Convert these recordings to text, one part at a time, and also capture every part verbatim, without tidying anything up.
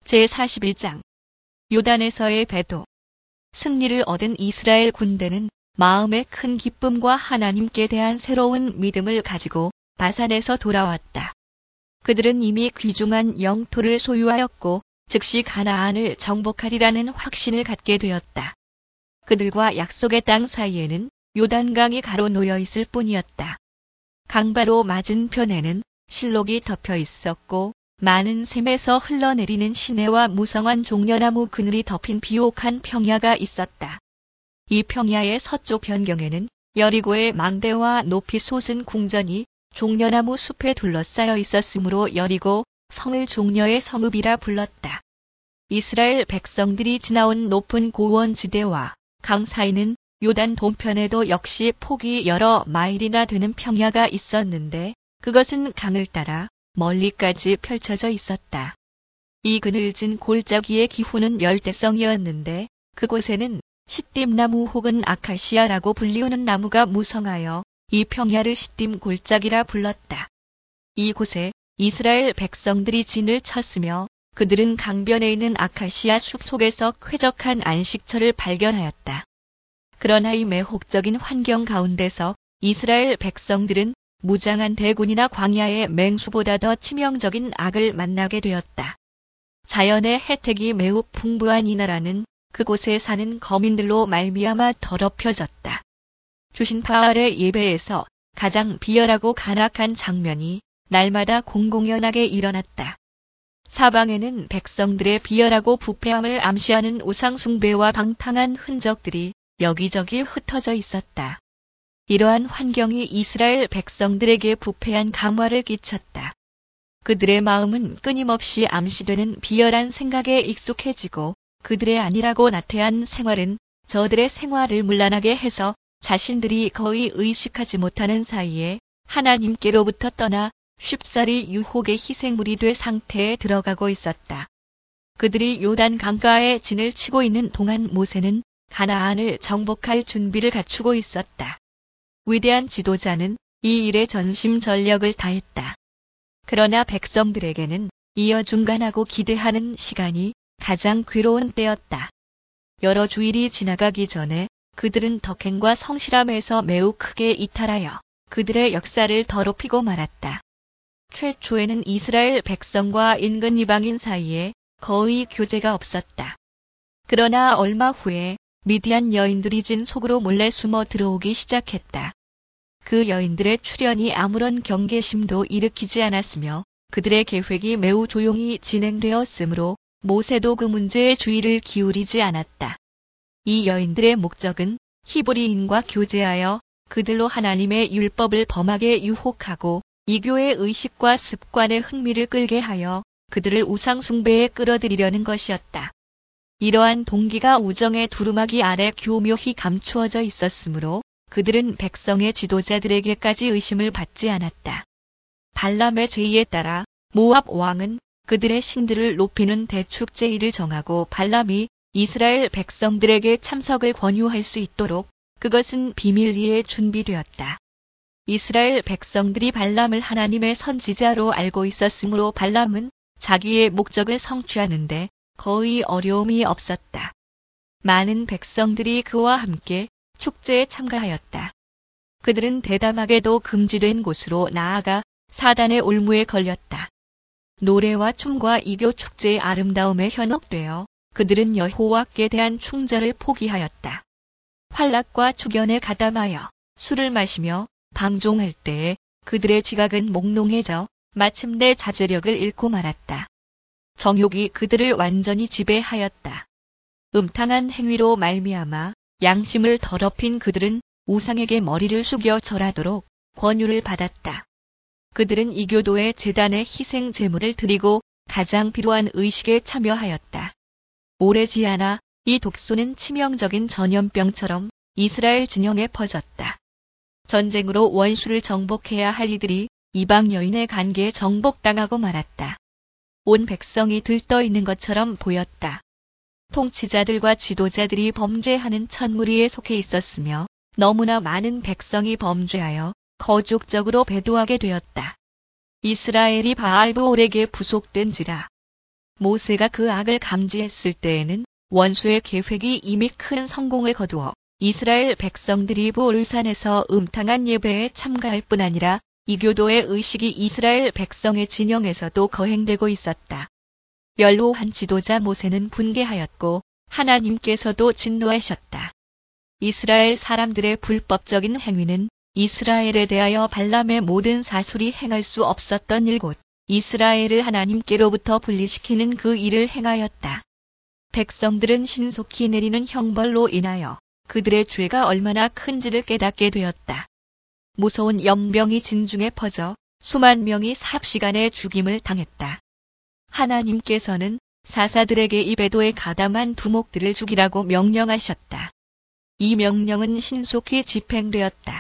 제사십일 장 요단에서의 배도. 승리를 얻은 이스라엘 군대는 마음의 큰 기쁨과 하나님께 대한 새로운 믿음을 가지고 바산에서 돌아왔다. 그들은 이미 귀중한 영토를 소유하였고 즉시 가나안을 정복하리라는 확신을 갖게 되었다. 그들과 약속의 땅 사이에는 요단강이 가로놓여 있을 뿐이었다. 강바로 맞은편에는 실록이 덮여 있었고 많은 샘에서 흘러내리는 시내와 무성한 종려나무 그늘이 덮인 비옥한 평야가 있었다. 이 평야의 서쪽 변경에는 여리고의 망대와 높이 솟은 궁전이 종려나무 숲에 둘러싸여 있었으므로 여리고 성을 종려의 성읍이라 불렀다. 이스라엘 백성들이 지나온 높은 고원지대와 강 사이는 요단 동편에도 역시 폭이 여러 마일이나 되는 평야가 있었는데 그것은 강을 따라 멀리까지 펼쳐져 있었다. 이 그늘진 골짜기의 기후는 열대성이었는데 그곳에는 시딤나무 혹은 아카시아라고 불리우는 나무가 무성하여 이 평야를 시딤 골짜기라 불렀다. 이곳에 이스라엘 백성들이 진을 쳤으며 그들은 강변에 있는 아카시아 숲 속에서 쾌적한 안식처를 발견하였다. 그러나 이 매혹적인 환경 가운데서 이스라엘 백성들은 무장한 대군이나 광야의 맹수보다 더 치명적인 악을 만나게 되었다. 자연의 혜택이 매우 풍부한 이 나라는 그곳에 사는 거민들로 말미암아 더럽혀졌다. 주신 바알의 예배에서 가장 비열하고 간악한 장면이 날마다 공공연하게 일어났다. 사방에는 백성들의 비열하고 부패함을 암시하는 우상숭배와 방탕한 흔적들이 여기저기 흩어져 있었다. 이러한 환경이 이스라엘 백성들에게 부패한 감화를 끼쳤다. 그들의 마음은 끊임없이 암시되는 비열한 생각에 익숙해지고 그들의 아니라고 나태한 생활은 저들의 생활을 문란하게 해서 자신들이 거의 의식하지 못하는 사이에 하나님께로부터 떠나 쉽사리 유혹의 희생물이 될 상태에 들어가고 있었다. 그들이 요단 강가에 진을 치고 있는 동안 모세는 가나안을 정복할 준비를 갖추고 있었다. 위대한 지도자는 이 일에 전심전력을 다했다. 그러나 백성들에게는 이어 중간하고 기대하는 시간이 가장 괴로운 때였다. 여러 주일이 지나가기 전에 그들은 덕행과 성실함에서 매우 크게 이탈하여 그들의 역사를 더럽히고 말았다. 최초에는 이스라엘 백성과 인근 이방인 사이에 거의 교제가 없었다. 그러나 얼마 후에 미디안 여인들이 진 속으로 몰래 숨어 들어오기 시작했다. 그 여인들의 출현이 아무런 경계심도 일으키지 않았으며 그들의 계획이 매우 조용히 진행되었으므로 모세도 그 문제에 주의를 기울이지 않았다. 이 여인들의 목적은 히브리인과 교제하여 그들로 하나님의 율법을 범하게 유혹하고 이교의 의식과 습관에 흥미를 끌게 하여 그들을 우상숭배에 끌어들이려는 것이었다. 이러한 동기가 우정의 두루마기 아래 교묘히 감추어져 있었으므로 그들은 백성의 지도자들에게까지 의심을 받지 않았다. 발람의 제의에 따라 모압 왕은 그들의 신들을 높이는 대축제일을 정하고 발람이 이스라엘 백성들에게 참석을 권유할 수 있도록 그것은 비밀리에 준비되었다. 이스라엘 백성들이 발람을 하나님의 선지자로 알고 있었으므로 발람은 자기의 목적을 성취하는데 거의 어려움이 없었다. 많은 백성들이 그와 함께 축제에 참가하였다. 그들은 대담하게도 금지된 곳으로 나아가 사단의 올무에 걸렸다. 노래와 춤과 이교 축제의 아름다움에 현혹되어 그들은 여호와께 대한 충절을 포기하였다. 환락과 추견에 가담하여 술을 마시며 방종할 때에 그들의 지각은 몽롱해져 마침내 자제력을 잃고 말았다. 정욕이 그들을 완전히 지배하였다. 음탕한 행위로 말미암아 양심을 더럽힌 그들은 우상에게 머리를 숙여 절하도록 권유를 받았다. 그들은 이교도의 제단에 희생 제물을 드리고 가장 필요한 의식에 참여하였다. 오래지 않아 이 독소는 치명적인 전염병처럼 이스라엘 진영에 퍼졌다. 전쟁으로 원수를 정복해야 할 이들이 이방 여인의 관계에 정복당하고 말았다. 온 백성이 들떠 있는 것처럼 보였다. 통치자들과 지도자들이 범죄하는 천무리에 속해 있었으며 너무나 많은 백성이 범죄하여 거족적으로 배도하게 되었다. 이스라엘이 바알브올에게 부속된지라. 모세가 그 악을 감지했을 때에는 원수의 계획이 이미 큰 성공을 거두어 이스라엘 백성들이 보을산에서 음탕한 예배에 참가할 뿐 아니라 이교도의 의식이 이스라엘 백성의 진영에서도 거행되고 있었다. 연로한 지도자 모세는 분개하였고 하나님께서도 진노하셨다. 이스라엘 사람들의 불법적인 행위는 이스라엘에 대하여 발람의 모든 사술이 행할 수 없었던 일곧 이스라엘을 하나님께로부터 분리시키는 그 일을 행하였다. 백성들은 신속히 내리는 형벌로 인하여 그들의 죄가 얼마나 큰지를 깨닫게 되었다. 무서운 연병이 진중에 퍼져 수만 명이 삽시간에 죽임을 당했다. 하나님께서는 사사들에게 이 배도에 가담한 두목들을 죽이라고 명령하셨다. 이 명령은 신속히 집행되었다.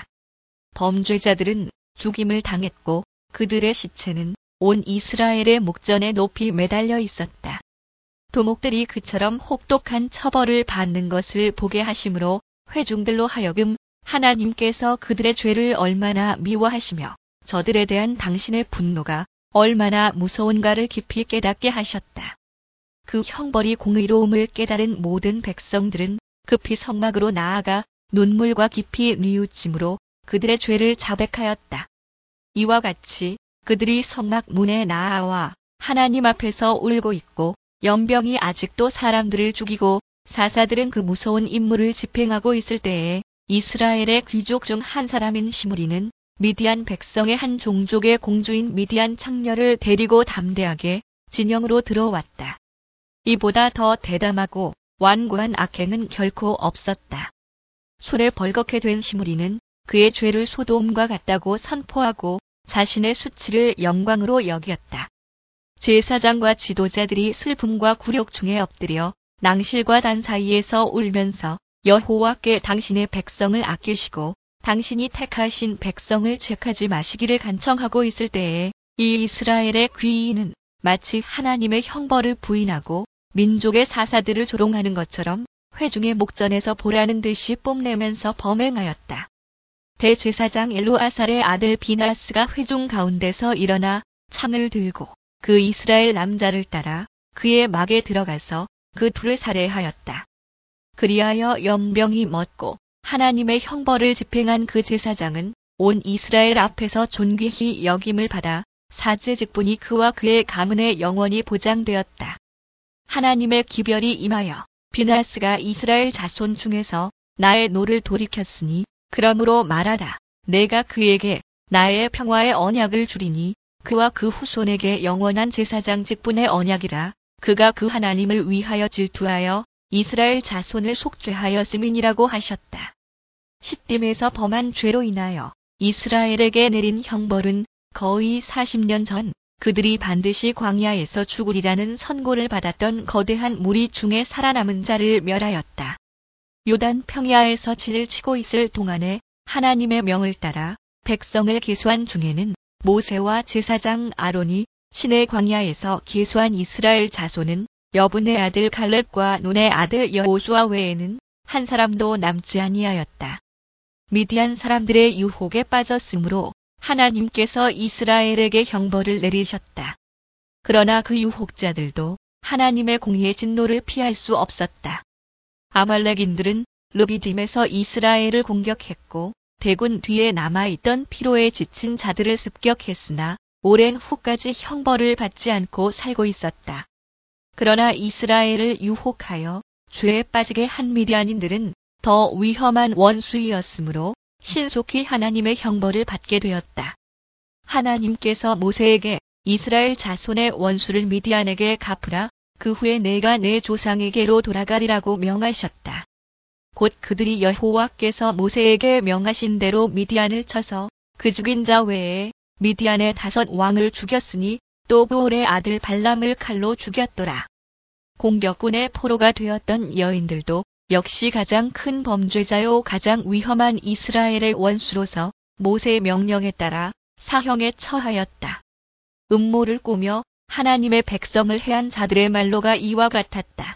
범죄자들은 죽임을 당했고 그들의 시체는 온 이스라엘의 목전에 높이 매달려 있었다. 두목들이 그처럼 혹독한 처벌을 받는 것을 보게 하심으로 회중들로 하여금 하나님께서 그들의 죄를 얼마나 미워하시며 저들에 대한 당신의 분노가 얼마나 무서운가를 깊이 깨닫게 하셨다. 그 형벌이 공의로움을 깨달은 모든 백성들은 급히 성막으로 나아가 눈물과 깊이 뉘우침으로 그들의 죄를 자백하였다. 이와 같이 그들이 성막 문에 나아와 하나님 앞에서 울고 있고 연병이 아직도 사람들을 죽이고 사사들은 그 무서운 임무를 집행하고 있을 때에 이스라엘의 귀족 중 한 사람인 시므리는 미디안 백성의 한 종족의 공주인 미디안 창녀를 데리고 담대하게 진영으로 들어왔다. 이보다 더 대담하고 완고한 악행은 결코 없었다. 술에 벌겋게 된 시므리는 그의 죄를 소돔과 같다고 선포하고 자신의 수치를 영광으로 여겼다. 제사장과 지도자들이 슬픔과 굴욕 중에 엎드려 낭실과 단 사이에서 울면서 여호와께 당신의 백성을 아끼시고 당신이 택하신 백성을 책하지 마시기를 간청하고 있을 때에 이 이스라엘의 귀인은 마치 하나님의 형벌을 부인하고 민족의 사사들을 조롱하는 것처럼 회중의 목전에서 보라는 듯이 뽐내면서 범행하였다. 대제사장 엘로아살의 아들 비나스가 회중 가운데서 일어나 창을 들고 그 이스라엘 남자를 따라 그의 막에 들어가서 그 둘을 살해하였다. 그리하여 연병이 멎고 하나님의 형벌을 집행한 그 제사장은 온 이스라엘 앞에서 존귀히 여김을 받아 사제 직분이 그와 그의 가문에 영원히 보장되었다. 하나님의 기별이 임하여 비나스가 이스라엘 자손 중에서 나의 노를 돌이켰으니 그러므로 말하라. 내가 그에게 나의 평화의 언약을 주리니 그와 그 후손에게 영원한 제사장 직분의 언약이라. 그가 그 하나님을 위하여 질투하여 이스라엘 자손을 속죄하였음이니라고 하셨다. 시딤에서 범한 죄로 인하여 이스라엘에게 내린 형벌은 거의 사십 년 전 그들이 반드시 광야에서 죽으리라는 선고를 받았던 거대한 무리 중에 살아남은 자를 멸하였다. 요단 평야에서 진을 치고 있을 동안에 하나님의 명을 따라 백성을 계수한 중에는 모세와 제사장 아론이 시내 광야에서 계수한 이스라엘 자손은 여분의 아들 갈렙과 눈의 아들 여호수아 외에는 한 사람도 남지 아니하였다. 미디안 사람들의 유혹에 빠졌으므로 하나님께서 이스라엘에게 형벌을 내리셨다. 그러나 그 유혹자들도 하나님의 공의의 진노를 피할 수 없었다. 아말렉인들은 르비딤에서 이스라엘을 공격했고 대군 뒤에 남아있던 피로에 지친 자들을 습격했으나 오랜 후까지 형벌을 받지 않고 살고 있었다. 그러나 이스라엘을 유혹하여 죄에 빠지게 한 미디안인들은 더 위험한 원수이었으므로 신속히 하나님의 형벌을 받게 되었다. 하나님께서 모세에게 이스라엘 자손의 원수를 미디안에게 갚으라. 그 후에 내가 내 조상에게로 돌아가리라고 명하셨다. 곧 그들이 여호와께서 모세에게 명하신 대로 미디안을 쳐서 그 죽인 자 외에 미디안의 다섯 왕을 죽였으니 또 보올의 아들 발람을 칼로 죽였더라. 공격군의 포로가 되었던 여인들도 역시 가장 큰 범죄자요 가장 위험한 이스라엘의 원수로서 모세의 명령에 따라 사형에 처하였다. 음모를 꾸며 하나님의 백성을 해한 자들의 말로가 이와 같았다.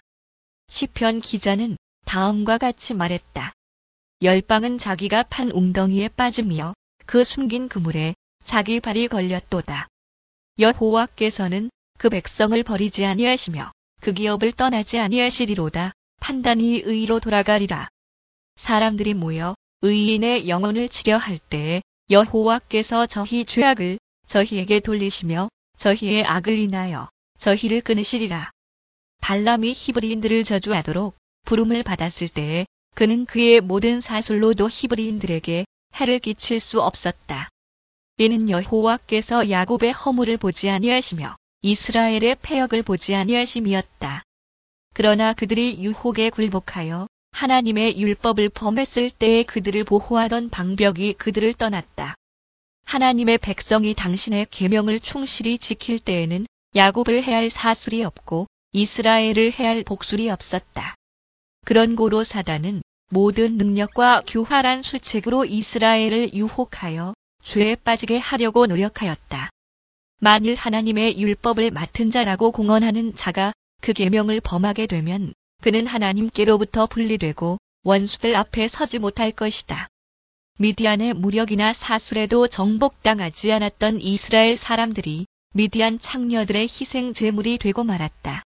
시편 기자는 다음과 같이 말했다. 열방은 자기가 판 웅덩이에 빠지며 그 숨긴 그물에 자기 발이 걸렸도다. 여호와께서는 그 백성을 버리지 아니하시며 그 기업을 떠나지 아니하시리로다. 판단이 의로 돌아가리라. 사람들이 모여 의인의 영혼을 치려 할 때에 여호와께서 저희 죄악을 저희에게 돌리시며 저희의 악을 인하여 저희를 끊으시리라. 발람이 히브리인들을 저주하도록 부름을 받았을 때에 그는 그의 모든 사술로도 히브리인들에게 해를 끼칠 수 없었다. 이는 여호와께서 야곱의 허물을 보지 아니하시며 이스라엘의 패역을 보지 아니하심이었다. 그러나 그들이 유혹에 굴복하여 하나님의 율법을 범했을 때에 그들을 보호하던 방벽이 그들을 떠났다. 하나님의 백성이 당신의 계명을 충실히 지킬 때에는 야곱을 해할 사술이 없고 이스라엘을 해할 복술이 없었다. 그런 고로 사단은 모든 능력과 교활한 수책으로 이스라엘을 유혹하여 죄에 빠지게 하려고 노력하였다. 만일 하나님의 율법을 맡은 자라고 공언하는 자가 그 계명을 범하게 되면 그는 하나님께로부터 분리되고 원수들 앞에 서지 못할 것이다. 미디안의 무력이나 사술에도 정복당하지 않았던 이스라엘 사람들이 미디안 창녀들의 희생 제물이 되고 말았다.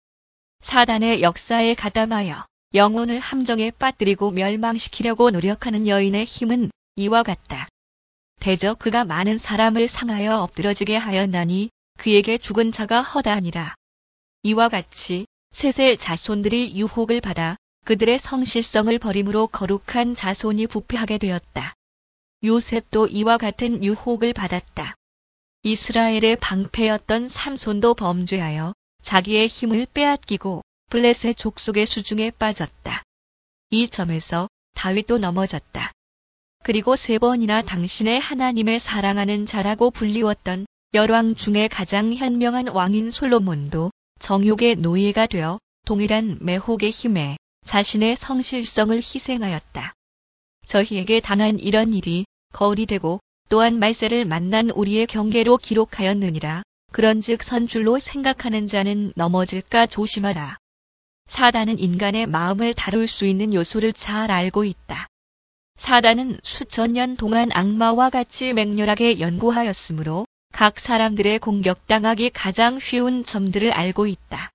사단의 역사에 가담하여 영혼을 함정에 빠뜨리고 멸망시키려고 노력하는 여인의 힘은 이와 같다. 대저 그가 많은 사람을 상하여 엎드러지게 하였나니 그에게 죽은 자가 허다하니라. 이와 같이 셋의 자손들이 유혹을 받아 그들의 성실성을 버림으로 거룩한 자손이 부패하게 되었다. 요셉도 이와 같은 유혹을 받았다. 이스라엘의 방패였던 삼손도 범죄하여 자기의 힘을 빼앗기고 블레셋 족속의 수중에 빠졌다. 이 점에서 다윗도 넘어졌다. 그리고 세 번이나 당신의 하나님의 사랑하는 자라고 불리웠던 열왕 중에 가장 현명한 왕인 솔로몬도 정욕의 노예가 되어 동일한 매혹의 힘에 자신의 성실성을 희생하였다. 저희에게 당한 이런 일이 거울이 되고 또한 말세를 만난 우리의 경계로 기록하였느니라. 그런즉 선줄로 생각하는 자는 넘어질까 조심하라. 사단은 인간의 마음을 다룰 수 있는 요소를 잘 알고 있다. 사단은 수천 년 동안 악마와 같이 맹렬하게 연구하였으므로 각 사람들의 공격당하기 가장 쉬운 점들을 알고 있다.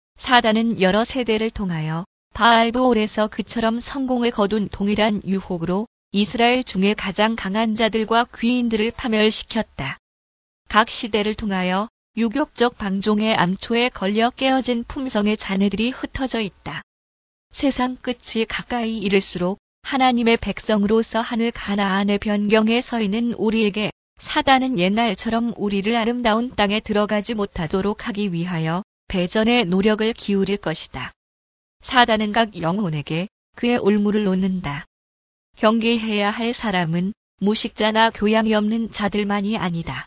사단은 여러 세대를 통하여 바알브올에서 그처럼 성공을 거둔 동일한 유혹으로 이스라엘 중에 가장 강한 자들과 귀인들을 파멸시켰다. 각 시대를 통하여 유격적 방종의 암초에 걸려 깨어진 품성의 자네들이 흩어져 있다. 세상 끝이 가까이 이를수록 하나님의 백성으로서 하늘 가나안의 변경에 서 있는 우리에게 사단은 옛날처럼 우리를 아름다운 땅에 들어가지 못하도록 하기 위하여 배전의 노력을 기울일 것이다. 사단은 각 영혼에게 그의 올무를 놓는다. 경계해야 할 사람은 무식자나 교양이 없는 자들만이 아니다.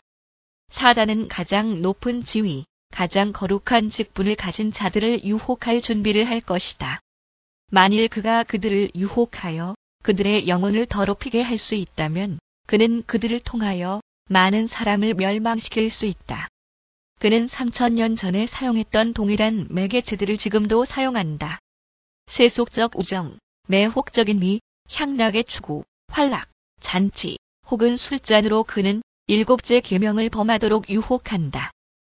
사단은 가장 높은 지위, 가장 거룩한 직분을 가진 자들을 유혹할 준비를 할 것이다. 만일 그가 그들을 유혹하여 그들의 영혼을 더럽히게 할 수 있다면 그는 그들을 통하여 많은 사람을 멸망시킬 수 있다. 그는 삼천 년 전에 사용했던 동일한 매개체들을 지금도 사용한다. 세속적 우정, 매혹적인 미, 향락의 추구, 활락, 잔치, 혹은 술잔으로 그는 일곱째 계명을 범하도록 유혹한다.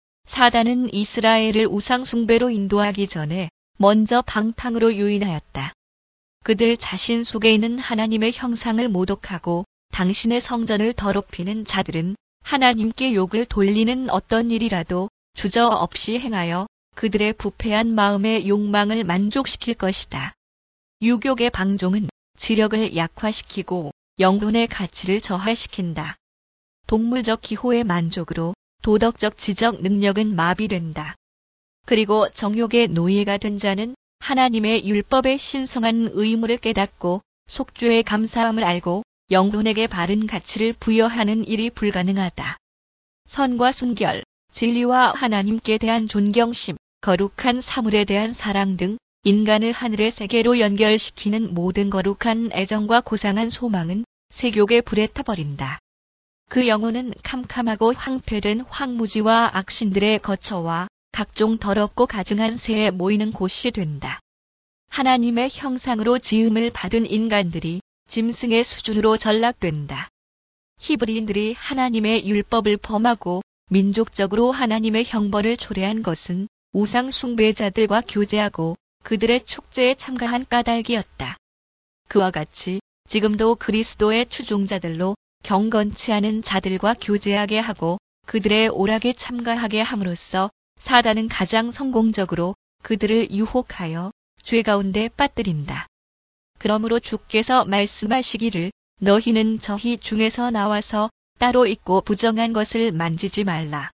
사단은 이스라엘을 우상숭배로 인도하기 전에 먼저 방탕으로 유인하였다. 그들 자신 속에 있는 하나님의 형상을 모독하고 당신의 성전을 더럽히는 자들은 하나님께 욕을 돌리는 어떤 일이라도 주저없이 행하여 그들의 부패한 마음의 욕망을 만족시킬 것이다. 유욕의 방종은 지력을 약화시키고 영혼의 가치를 저하시킨다. 동물적 기호의 만족으로 도덕적 지적 능력은 마비된다. 그리고 정욕의 노예가 된 자는 하나님의 율법의 신성한 의무를 깨닫고 속죄의 감사함을 알고 영혼에게 바른 가치를 부여하는 일이 불가능하다. 선과 순결, 진리와 하나님께 대한 존경심, 거룩한 사물에 대한 사랑 등 인간을 하늘의 세계로 연결시키는 모든 거룩한 애정과 고상한 소망은 세욕의 불에 타버린다. 그 영혼은 캄캄하고 황폐된 황무지와 악신들의 거처와 각종 더럽고 가증한 새에 모이는 곳이 된다. 하나님의 형상으로 지음을 받은 인간들이 짐승의 수준으로 전락된다. 히브리인들이 하나님의 율법을 범하고 민족적으로 하나님의 형벌을 초래한 것은 우상 숭배자들과 교제하고 그들의 축제에 참가한 까닭이었다. 그와 같이 지금도 그리스도의 추종자들로 경건치 않은 자들과 교제하게 하고 그들의 오락에 참가하게 함으로써 사단은 가장 성공적으로 그들을 유혹하여 죄 가운데 빠뜨린다. 그러므로 주께서 말씀하시기를 너희는 저희 중에서 나와서 따로 있고 부정한 것을 만지지 말라.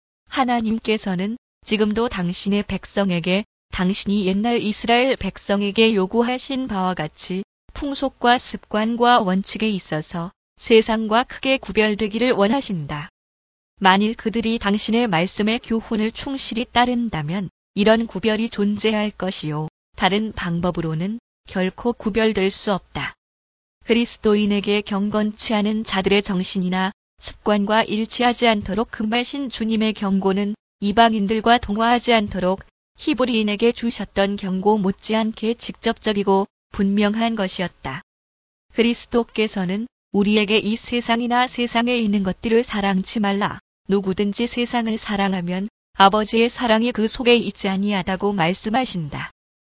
하나님께서는 지금도 당신의 백성에게 당신이 옛날 이스라엘 백성에게 요구하신 바와 같이 풍속과 습관과 원칙에 있어서 세상과 크게 구별되기를 원하신다. 만일 그들이 당신의 말씀의 교훈을 충실히 따른다면 이런 구별이 존재할 것이요. 다른 방법으로는 결코 구별될 수 없다. 그리스도인에게 경건치 않은 자들의 정신이나 습관과 일치하지 않도록 금하신 주님의 경고는 이방인들과 동화하지 않도록 히브리인에게 주셨던 경고 못지않게 직접적이고 분명한 것이었다. 그리스도께서는 우리에게 이 세상이나 세상에 있는 것들을 사랑치 말라. 누구든지 세상을 사랑하면 아버지의 사랑이 그 속에 있지 아니하다고 말씀하신다.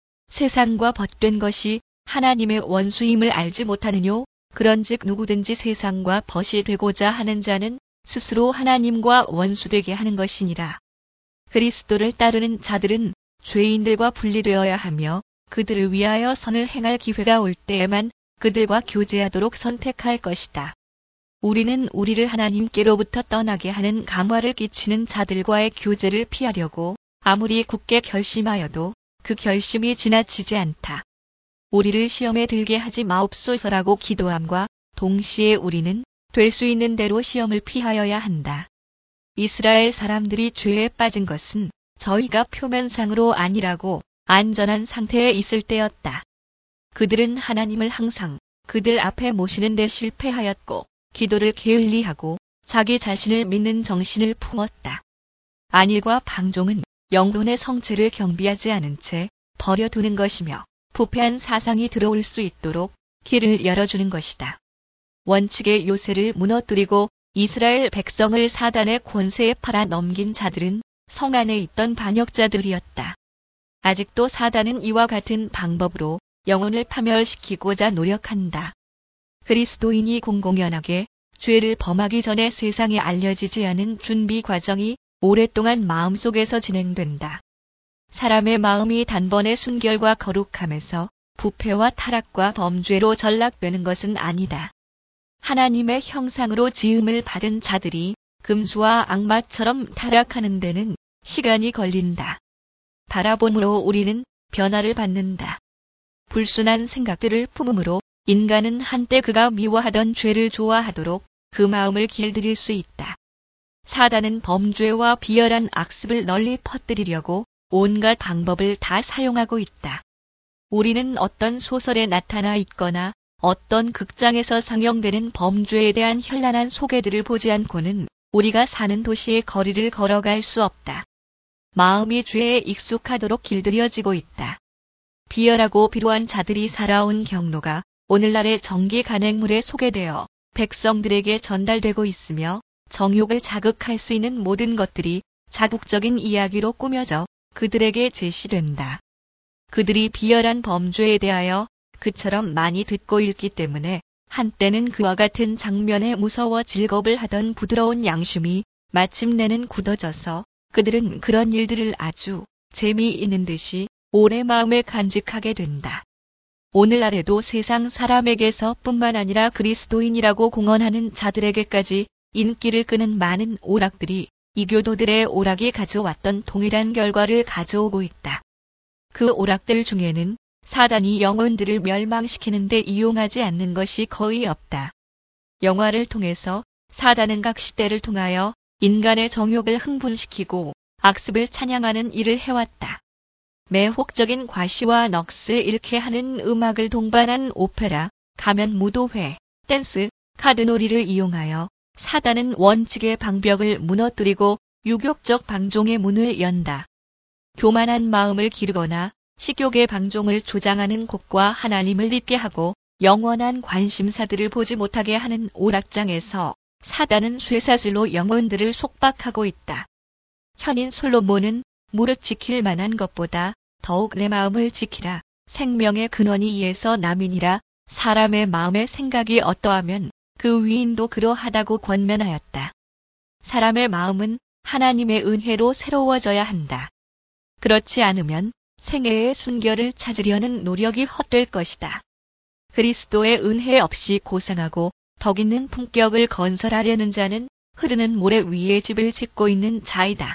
세상과 벗된 것이 하나님의 원수임을 알지 못하느뇨? 그런즉 누구든지 세상과 벗이 되고자 하는 자는 스스로 하나님과 원수되게 하는 것이니라. 그리스도를 따르는 자들은 죄인들과 분리되어야 하며 그들을 위하여 선을 행할 기회가 올 때에만 그들과 교제하도록 선택할 것이다. 우리는 우리를 하나님께로부터 떠나게 하는 감화를 끼치는 자들과의 교제를 피하려고 아무리 굳게 결심하여도 그 결심이 지나치지 않다. 우리를 시험에 들게 하지 마옵소서라고 기도함과 동시에 우리는 될 수 있는 대로 시험을 피하여야 한다. 이스라엘 사람들이 죄에 빠진 것은 저희가 표면상으로 아니라고 안전한 상태에 있을 때였다. 그들은 하나님을 항상 그들 앞에 모시는 데 실패하였고 기도를 게을리하고 자기 자신을 믿는 정신을 품었다. 안일과 방종은 영혼의 성체를 경비하지 않은 채 버려두는 것이며 부패한 사상이 들어올 수 있도록 길을 열어주는 것이다. 원칙의 요새를 무너뜨리고 이스라엘 백성을 사단의 권세에 팔아 넘긴 자들은 성 안에 있던 반역자들이었다. 아직도 사단은 이와 같은 방법으로 영혼을 파멸시키고자 노력한다. 그리스도인이 공공연하게 죄를 범하기 전에 세상에 알려지지 않은 준비 과정이 오랫동안 마음속에서 진행된다. 사람의 마음이 단번에 순결과 거룩함에서 부패와 타락과 범죄로 전락되는 것은 아니다. 하나님의 형상으로 지음을 받은 자들이 금수와 악마처럼 타락하는 데는 시간이 걸린다. 바라봄으로 우리는 변화를 받는다. 불순한 생각들을 품음으로 인간은 한때 그가 미워하던 죄를 좋아하도록 그 마음을 길들일 수 있다. 사단은 범죄와 비열한 악습을 널리 퍼뜨리려고 온갖 방법을 다 사용하고 있다. 우리는 어떤 소설에 나타나 있거나 어떤 극장에서 상영되는 범죄에 대한 현란한 소개들을 보지 않고는 우리가 사는 도시의 거리를 걸어갈 수 없다. 마음이 죄에 익숙하도록 길들여지고 있다. 비열하고 비루한 자들이 살아온 경로가 오늘날의 정기 간행물에 소개되어 백성들에게 전달되고 있으며 정욕을 자극할 수 있는 모든 것들이 자국적인 이야기로 꾸며져 그들에게 제시된다. 그들이 비열한 범죄에 대하여 그처럼 많이 듣고 읽기 때문에 한때는 그와 같은 장면에 무서워 질겁을 하던 부드러운 양심이 마침내는 굳어져서 그들은 그런 일들을 아주 재미있는 듯이 오래 마음에 간직하게 된다. 오늘날에도 세상 사람에게서 뿐만 아니라 그리스도인이라고 공언하는 자들에게까지 인기를 끄는 많은 오락들이 이교도들의 오락이 가져왔던 동일한 결과를 가져오고 있다. 그 오락들 중에는 사단이 영혼들을 멸망시키는 데 이용하지 않는 것이 거의 없다. 영화를 통해서 사단은 각 시대를 통하여 인간의 정욕을 흥분시키고 악습을 찬양하는 일을 해왔다. 매혹적인 과시와 넋을 잃게 하는 음악을 동반한 오페라, 가면 무도회, 댄스, 카드놀이를 이용하여 사단은 원칙의 방벽을 무너뜨리고 유격적 방종의 문을 연다. 교만한 마음을 기르거나 식욕의 방종을 조장하는 곡과 하나님을 잊게 하고 영원한 관심사들을 보지 못하게 하는 오락장에서 사단은 쇠사슬로 영혼들을 속박하고 있다. 현인 솔로몬은 무릇 지킬 만한 것보다 더욱 내 마음을 지키라. 생명의 근원이 이에서 남이니라. 사람의 마음의 생각이 어떠하면 그 위인도 그러하다고 권면하였다. 사람의 마음은 하나님의 은혜로 새로워져야 한다. 그렇지 않으면 생애의 순결을 찾으려는 노력이 헛될 것이다. 그리스도의 은혜 없이 고상하고 덕 있는 품격을 건설하려는 자는 흐르는 모래 위에 집을 짓고 있는 자이다.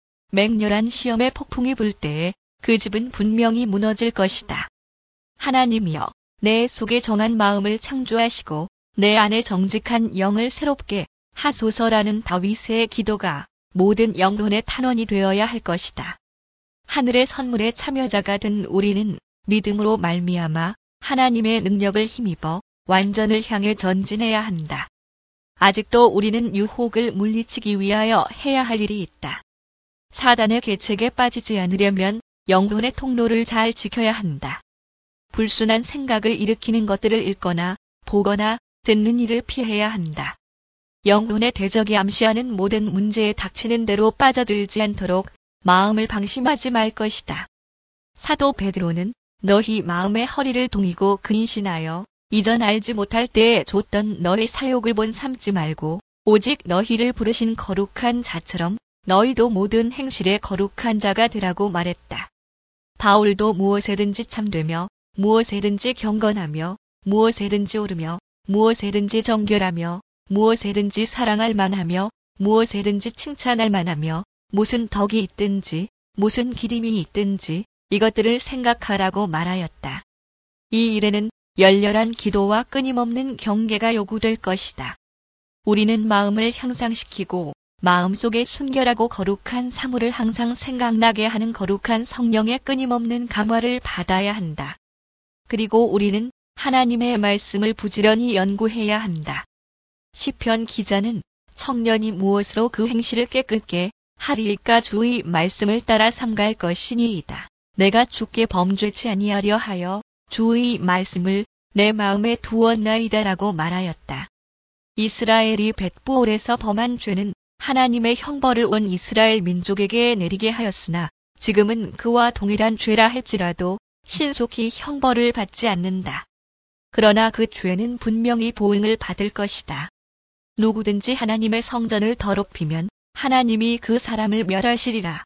맹렬한 시험의 폭풍이 불 때에 그 집은 분명히 무너질 것이다. 하나님이여, 내 속에 정한 마음을 창조하시고 내 안에 정직한 영을 새롭게 하소서라는 다윗의 기도가 모든 영혼의 탄원이 되어야 할 것이다. 하늘의 선물의 참여자가 된 우리는 믿음으로 말미암아 하나님의 능력을 힘입어 완전을 향해 전진해야 한다. 아직도 우리는 유혹을 물리치기 위하여 해야 할 일이 있다. 사단의 계책에 빠지지 않으려면 영혼의 통로를 잘 지켜야 한다. 불순한 생각을 일으키는 것들을 읽거나 보거나 듣는 일을 피해야 한다. 영혼의 대적이 암시하는 모든 문제에 닥치는 대로 빠져들지 않도록 마음을 방심하지 말 것이다. 사도 베드로는 너희 마음의 허리를 동이고 근신하여 이전 알지 못할 때에 줬던 너희 사욕을 본 삼지 말고 오직 너희를 부르신 거룩한 자처럼 너희도 모든 행실에 거룩한 자가 되라고 말했다. 바울도 무엇에든지 참되며 무엇에든지 경건하며 무엇에든지 오르며 무엇에든지 정결하며 무엇에든지 사랑할 만하며 무엇에든지 칭찬할 만하며 무슨 덕이 있든지 무슨 기림이 있든지 이것들을 생각하라고 말하였다. 이 일에는 열렬한 기도와 끊임없는 경계가 요구될 것이다. 우리는 마음을 향상시키고 마음속에 순결하고 거룩한 사물을 항상 생각나게 하는 거룩한 성령의 끊임없는 감화를 받아야 한다. 그리고 우리는 하나님의 말씀을 부지런히 연구해야 한다. 시편 기자는 청년이 무엇으로 그 행실을 깨끗게 하리일까? 주의 말씀을 따라 삼갈 것이니이다. 내가 주께 범죄치 아니하려 하여 주의 말씀을 내 마음에 두었나이다라고 말하였다. 이스라엘이 벳부올에서 범한 죄는 하나님의 형벌을 온 이스라엘 민족에게 내리게 하였으나 지금은 그와 동일한 죄라 할지라도 신속히 형벌을 받지 않는다. 그러나 그 죄는 분명히 보응을 받을 것이다. 누구든지 하나님의 성전을 더럽히면 하나님이 그 사람을 멸하시리라.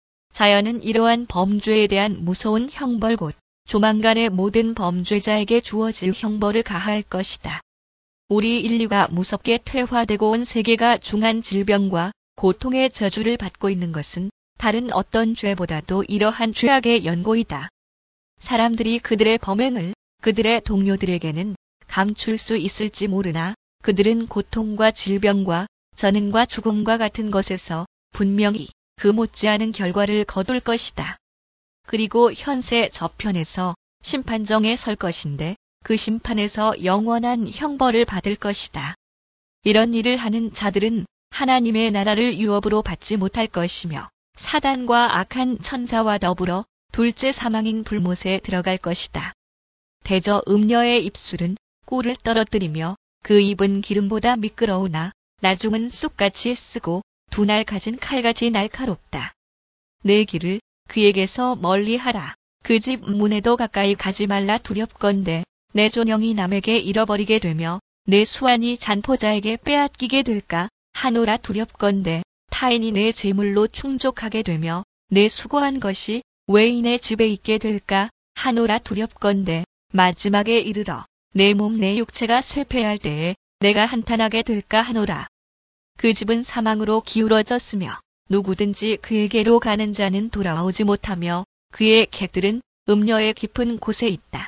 자연은 이러한 범죄에 대한 무서운 형벌 곧 조만간의 모든 범죄자에게 주어질 형벌을 가할 것이다. 우리 인류가 무섭게 퇴화되고 온 세계가 중한 질병과 고통의 저주를 받고 있는 것은 다른 어떤 죄보다도 이러한 죄악의 연고이다. 사람들이 그들의 범행을 그들의 동료들에게는 감출 수 있을지 모르나 그들은 고통과 질병과 전능과 죽음과 같은 것에서 분명히 그 못지않은 결과를 거둘 것이다. 그리고 현세 저편에서 심판정에 설 것인데 그 심판에서 영원한 형벌을 받을 것이다. 이런 일을 하는 자들은 하나님의 나라를 유업으로 받지 못할 것이며 사단과 악한 천사와 더불어 둘째 사망인 불못에 들어갈 것이다. 대저 음녀의 입술은 꿀을 떨어뜨리며 그 입은 기름보다 미끄러우나 나중은 쑥같이 쓰고 두 날 가진 칼같이 날카롭다. 내 길을 그에게서 멀리하라. 그 집 문에도 가까이 가지 말라. 두렵건대 내 존영이 남에게 잃어버리게 되며 내 수완이 잔포자에게 빼앗기게 될까 하노라. 두렵건대 타인이 내 재물로 충족하게 되며 내 수고한 것이 외인의 집에 있게 될까 하노라. 두렵건대 마지막에 이르러 내 몸 내 육체가 쇠폐할 때에 내가 한탄하게 될까 하노라. 그 집은 사망으로 기울어졌으며 누구든지 그에게로 가는 자는 돌아오지 못하며 그의 객들은 음녀의 깊은 곳에 있다.